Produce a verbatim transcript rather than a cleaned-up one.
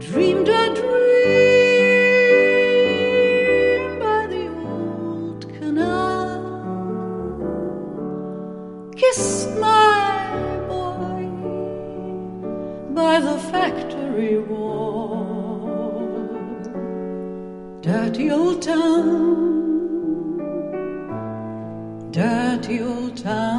dreamed a dream by the old canal, kissed my boy by the factory wall. Dirty old town, dirty old town.